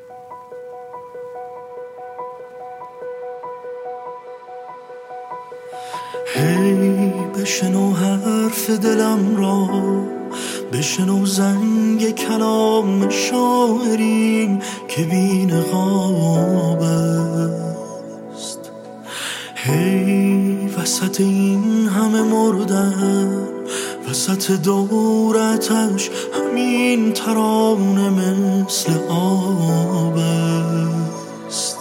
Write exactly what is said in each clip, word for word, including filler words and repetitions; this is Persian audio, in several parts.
هی بشنو حرف دلم را، بشنو زنگ کلام شاعرین که بی نقاب است. هی وسط این همه مردن، وسط دورتش همین ترانه مثل آب است.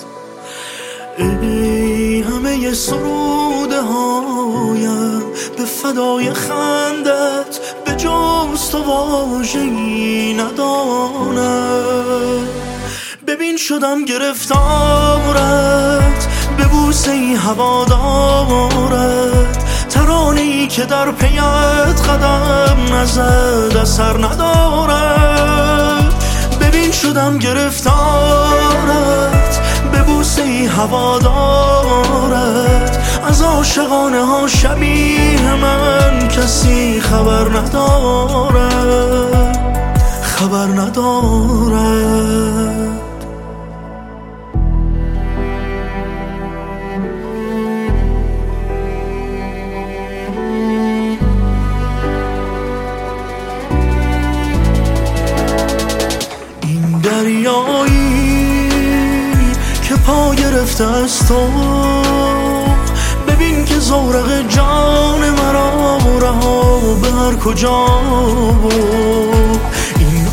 ای همه سروده هایم به فدای خندت، به جز تو واژه‌ای ندانم. ببین شدم گرفتارت، به بوسه‌ای هوادارت، ترانه‌ای که در پیت قدم نزد اثر ندارد. ببین شدم گرفتارت، به بوسه‌ای هوادارت، از عاشقانه ها شبیه من کسی خبر ندارد، خبر ندارد. این دریایی که پا گرفته از تو، ببین که زورق جان مرا رها به هر کجا بود. این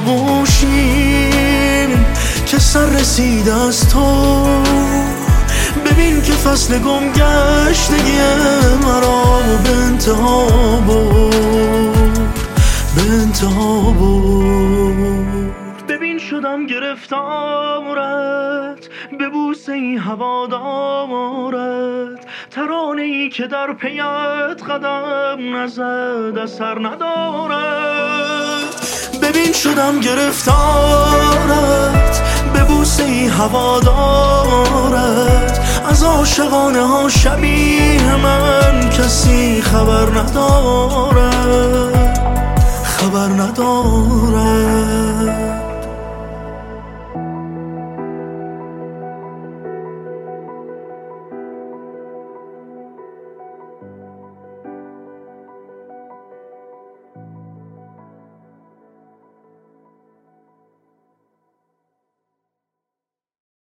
آغوشی که سر رسید از تو، ببین که فصل گم گشتگی مرا به انتها بود، به انتها بود. ببین شدم گرفتارت، به بوسه‌ای هوادارت، ترانه‌ای که در پیت قدم نزد اثر ندارد. ببین شدم گرفتارت، به بوسه‌ای هوادارت، از عاشقانه ها شبیه من کسی خبر ندارد، خبر ندارد.